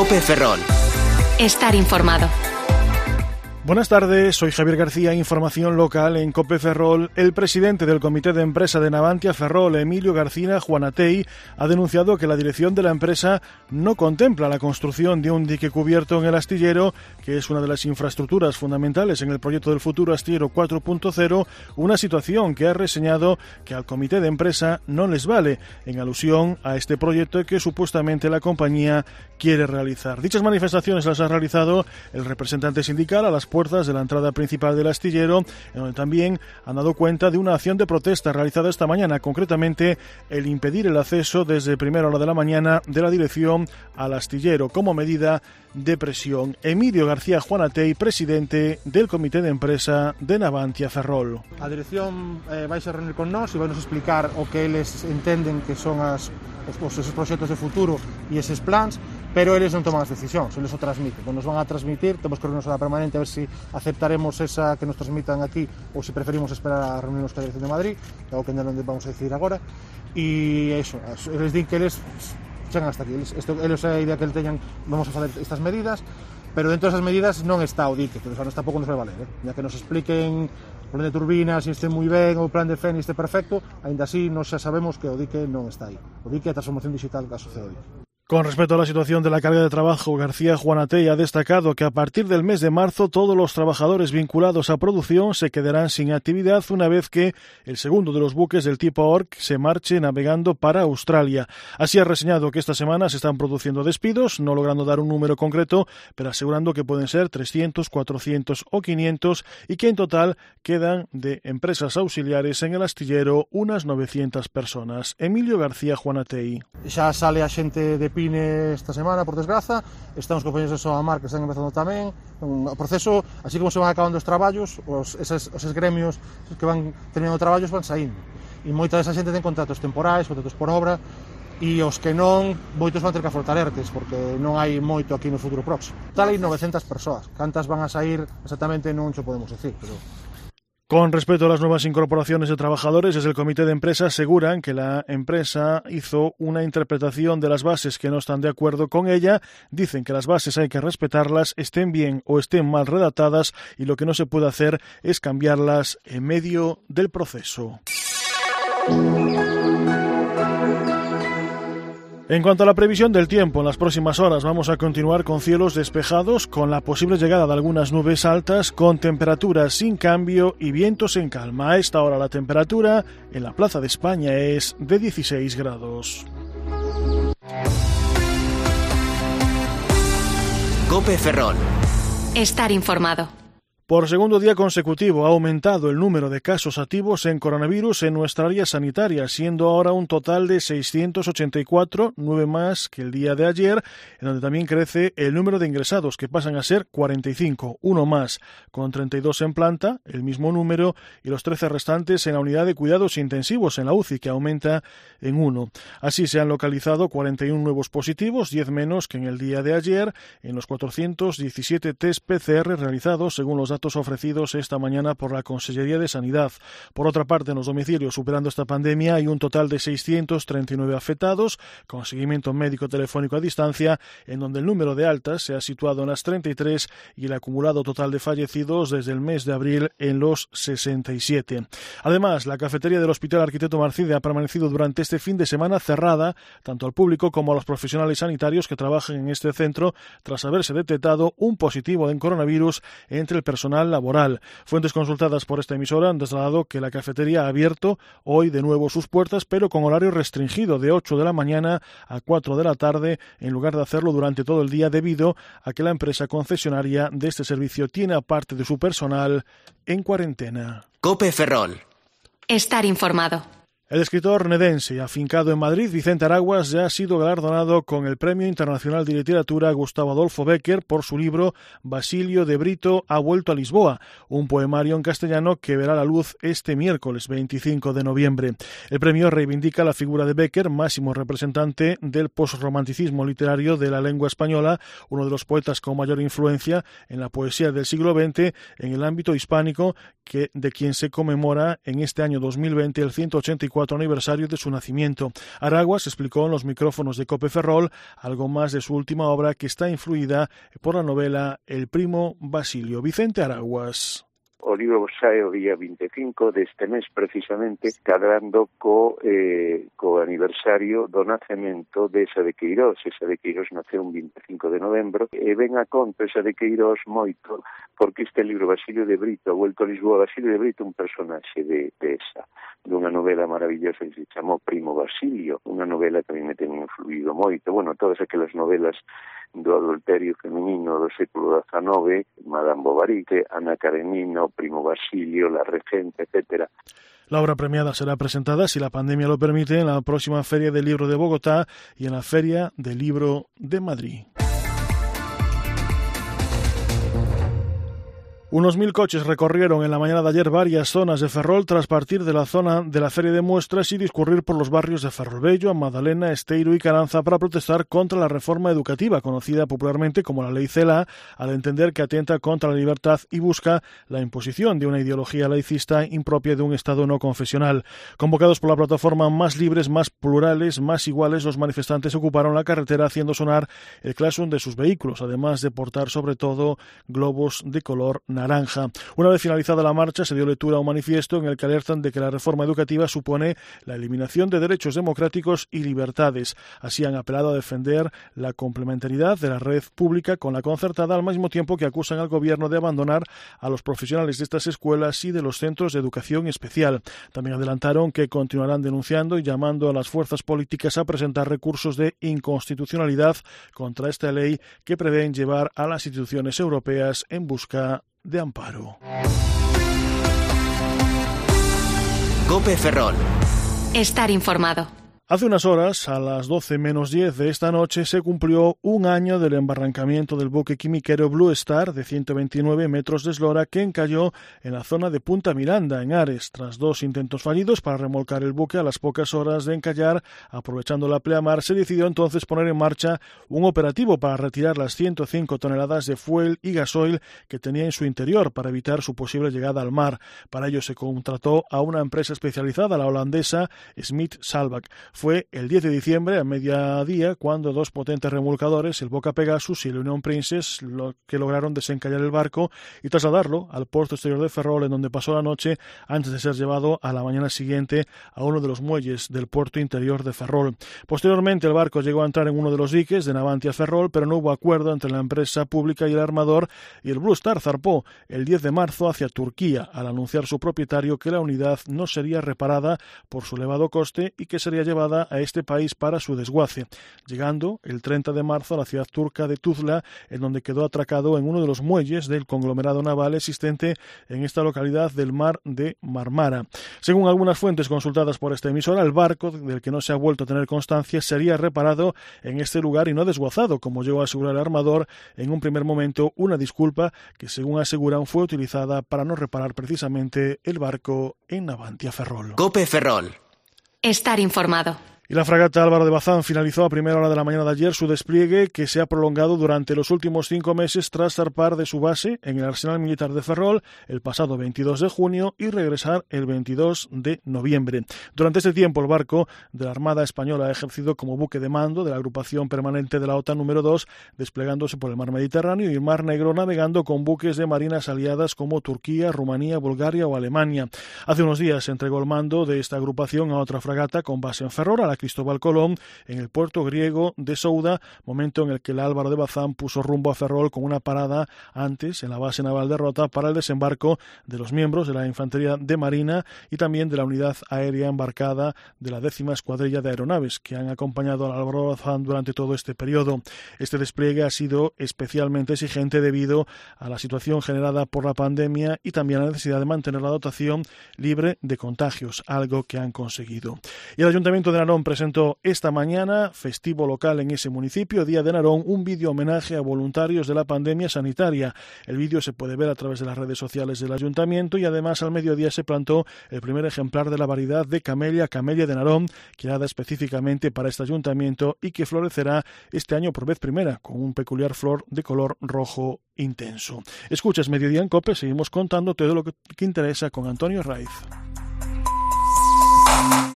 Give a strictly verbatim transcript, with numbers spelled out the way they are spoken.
COPE Ferrol. Estar informado. Buenas tardes, soy Javier García, información local en COPE Ferrol. El presidente del comité de empresa de Navantia Ferrol, Emilio García Juanatey, ha denunciado que la dirección de la empresa no contempla la construcción de un dique cubierto en el astillero, que es una de las infraestructuras fundamentales en el proyecto del futuro astillero cuatro punto cero, una situación que ha reseñado que al comité de empresa no les vale, en alusión a este proyecto que supuestamente la compañía quiere realizar. Dichas manifestaciones las ha realizado el representante sindical a las puertas de la entrada principal del astillero, en donde también han dado cuenta de una acción de protesta realizada esta mañana, concretamente el impedir el acceso desde primera hora de la mañana de la dirección al astillero como medida de presión. Emilio García Juanatey, presidente del comité de empresa de Navantia Ferrol. A dirección eh, vais a reunir con nós e vai nos explicar o que eles entenden que son as, os, os, esos proxectos de futuro e eses plans, pero eles non toman as decisións, eles o transmiten. Nos van a transmitir, temos que reunirnos a permanente a ver se si aceptaremos esa que nos transmitan aquí ou se si preferimos esperar a reunirnos ca dirección de Madrid, é o que non vamos a decidir agora. E iso, eles din que eles chegan hasta aquí, eles, esto, eles a idea que eles teñan, vamos a facer estas medidas, pero dentro desas medidas non está o dique, que nos tampouco nos vai valer, eh? Ya que nos expliquen o plan de turbinas, se este moi ben, o plan de F E N este perfecto, aínda así nos xa sabemos que o dique non está aí. O dique é a transformación digital que asociou o dique. Con respecto a la situación de la carga de trabajo, García Juanatey ha destacado que a partir del mes de marzo todos los trabajadores vinculados a producción se quedarán sin actividad una vez que el segundo de los buques del tipo O R C se marche navegando para Australia. Así ha reseñado que esta semana se están produciendo despidos, no logrando dar un número concreto, pero asegurando que pueden ser trescientos, cuatrocientos o quinientos y que en total quedan de empresas auxiliares en el astillero unas novecientas personas. Emilio García Juanatey. Xa sale a xente de Pine esta semana, por desgraza, están os compañeros de Soamar que están empezando tamén, un proceso, así como se van acabando os traballos, os, eses, os gremios que van terminando traballos van saindo, e moita desa xente ten contratos temporais, contratos por obra, e os que non, moitos van ter que afrontar ERTES, porque non hai moito aquí no futuro próximo. Tal hai novecentas persoas, cantas van a sair exactamente non xo podemos decir, pero... Con respecto a las nuevas incorporaciones de trabajadores, desde el comité de empresa aseguran que la empresa hizo una interpretación de las bases que no están de acuerdo con ella. Dicen que las bases hay que respetarlas, estén bien o estén mal redactadas, y lo que no se puede hacer es cambiarlas en medio del proceso. En cuanto a la previsión del tiempo, en las próximas horas vamos a continuar con cielos despejados, con la posible llegada de algunas nubes altas, con temperaturas sin cambio y vientos en calma. A esta hora la temperatura en la Plaza de España es de dieciséis grados. COPE Ferrol. Estar informado. Por segundo día consecutivo ha aumentado el número de casos activos en coronavirus en nuestra área sanitaria, siendo ahora un total de seiscientos ochenta y cuatro, nueve más que el día de ayer, en donde también crece el número de ingresados, que pasan a ser cuarenta y cinco, uno más, con treinta y dos en planta, el mismo número, y los trece restantes en la unidad de cuidados intensivos en la U C I, que aumenta en uno. Así se han localizado cuarenta y uno nuevos positivos, diez menos que en el día de ayer, en los cuatrocientos diecisiete test P C R realizados, según los datos ofrecidos esta mañana por la Consellería de Sanidad. Por otra parte, en los domicilios superando esta pandemia hay un total de seiscientos treinta y nueve afectados, con seguimiento médico telefónico a distancia, en donde el número de altas se ha situado en las treinta y tres y el acumulado total de fallecidos desde el mes de abril en los sesenta y siete. Además, la cafetería del Hospital Arquitecto Marcide ha permanecido durante este fin de semana cerrada, tanto al público como a los profesionales sanitarios que trabajan en este centro, tras haberse detectado un positivo de coronavirus entre el personal laboral. Fuentes consultadas por esta emisora han trasladado que la cafetería ha abierto hoy de nuevo sus puertas, pero con horario restringido de ocho de la mañana a cuatro de la tarde, en lugar de hacerlo durante todo el día, debido a que la empresa concesionaria de este servicio tiene a parte de su personal en cuarentena. COPE Ferrol. Estar informado. El escritor nedense, afincado en Madrid, Vicente Araguas, ya ha sido galardonado con el Premio Internacional de Literatura Gustavo Adolfo Bécquer por su libro Basilio de Brito ha vuelto a Lisboa, un poemario en castellano que verá la luz este miércoles veinticinco de noviembre. El premio reivindica la figura de Bécquer, máximo representante del posromanticismo literario de la lengua española, uno de los poetas con mayor influencia en la poesía del siglo veinte en el ámbito hispánico, que, de quien se conmemora en este año dos mil veinte el ciento ochenta y cuatro cuatro aniversario de su nacimiento. Araguas explicó en los micrófonos de Cope Ferrol algo más de su última obra, que está influida por la novela El primo Basilio. Vicente Araguas. O libro sae o día vinte e cinco deste mes, precisamente, cadrando co, eh, co aniversario do nacemento de Esa de Queirós. Esa de Queirós naceu un vinte e cinco de novembro, e ven a conto Esa de Queirós moito, porque este libro, Basilio de Brito, ha vuelto a Lisboa. Basilio de Brito, un personaxe de, de esa, dunha novela maravillosa que se chamou Primo Basilio, unha novela que a mí me ten influído moito. Bueno, todas aquelas novelas do adulterio feminino do século dezenove, Madame Bovary, Ana Karenina, Primo Basilio, La Regente, etcétera. La obra premiada será presentada, si la pandemia lo permite, en la próxima Feria del Libro de Bogotá y en la Feria del Libro de Madrid. Unos mil coches recorrieron en la mañana de ayer varias zonas de Ferrol tras partir de la zona de la Feria de Muestras y discurrir por los barrios de Ferrolbello, Madalena, Esteiro y Caranza para protestar contra la reforma educativa, conocida popularmente como la Ley Celaá, al entender que atenta contra la libertad y busca la imposición de una ideología laicista impropia de un Estado no confesional. Convocados por la plataforma Más Libres, Más Plurales, Más Iguales, los manifestantes ocuparon la carretera haciendo sonar el claxon de sus vehículos, además de portar sobre todo globos de color naranja. naranja. Una vez finalizada la marcha, se dio lectura a un manifiesto en el que alertan de que la reforma educativa supone la eliminación de derechos democráticos y libertades. Así han apelado a defender la complementariedad de la red pública con la concertada, al mismo tiempo que acusan al gobierno de abandonar a los profesionales de estas escuelas y de los centros de educación especial. También adelantaron que continuarán denunciando y llamando a las fuerzas políticas a presentar recursos de inconstitucionalidad contra esta ley que prevén llevar a las instituciones europeas en busca de amparo. Cope Ferrol. Estar informado. Hace unas horas, a las doce menos diez de esta noche, se cumplió un año del embarrancamiento del buque quimiquero Blue Star de ciento veintinueve metros de eslora que encalló en la zona de Punta Miranda, en Ares, tras dos intentos fallidos para remolcar el buque. A las pocas horas de encallar, aprovechando la pleamar, se decidió entonces poner en marcha un operativo para retirar las ciento cinco toneladas de fuel y gasoil que tenía en su interior para evitar su posible llegada al mar. Para ello se contrató a una empresa especializada, la holandesa Smit Salvak. Fue el diez de diciembre, a mediodía, cuando dos potentes remolcadores, el Boca Pegasus y el Union Princess, lo que lograron desencallar el barco y trasladarlo al puerto exterior de Ferrol, en donde pasó la noche antes de ser llevado a la mañana siguiente a uno de los muelles del puerto interior de Ferrol. Posteriormente, el barco llegó a entrar en uno de los diques de Navantia Ferrol, pero no hubo acuerdo entre la empresa pública y el armador, y el Blue Star zarpó el diez de marzo hacia Turquía, al anunciar su propietario que la unidad no sería reparada por su elevado coste y que sería llevada a este país para su desguace, llegando el treinta de marzo a la ciudad turca de Tuzla, en donde quedó atracado en uno de los muelles del conglomerado naval existente en esta localidad del mar de Marmara. Según algunas fuentes consultadas por esta emisora, el barco, del que no se ha vuelto a tener constancia, sería reparado en este lugar y no desguazado, como llegó a asegurar el armador en un primer momento, una disculpa que, según aseguran, fue utilizada para no reparar precisamente el barco en Navantia Ferrol. Cope Ferrol. Estar informado. Y la fragata Álvaro de Bazán finalizó a primera hora de la mañana de ayer su despliegue, que se ha prolongado durante los últimos cinco meses tras zarpar de su base en el Arsenal Militar de Ferrol el pasado veintidós de junio y regresar el veintidós de noviembre. Durante este tiempo, el barco de la Armada Española ha ejercido como buque de mando de la agrupación permanente de la OTAN número dos, desplegándose por el mar Mediterráneo y el mar Negro, navegando con buques de marinas aliadas como Turquía, Rumanía, Bulgaria o Alemania. Hace unos días se entregó el mando de esta agrupación a otra fragata con base en Ferrol, a la Cristóbal Colón, en el puerto griego de Souda, momento en el que el Álvaro de Bazán puso rumbo a Ferrol con una parada antes en la base naval de Rota para el desembarco de los miembros de la Infantería de Marina y también de la unidad aérea embarcada de la décima escuadrilla de aeronaves que han acompañado al Álvaro de Bazán durante todo este periodo. Este despliegue ha sido especialmente exigente debido a la situación generada por la pandemia y también a la necesidad de mantener la dotación libre de contagios, algo que han conseguido. Y el Ayuntamiento de Narón presentó esta mañana, festivo local en ese municipio, Día de Narón, un vídeo homenaje a voluntarios de la pandemia sanitaria. El vídeo se puede ver a través de las redes sociales del Ayuntamiento y además al mediodía se plantó el primer ejemplar de la variedad de camelia, camelia de Narón, creada específicamente para este Ayuntamiento y que florecerá este año por vez primera, con un peculiar flor de color rojo intenso. Escuchas Mediodía en COPE, seguimos contando todo lo que interesa con Antonio Raiz.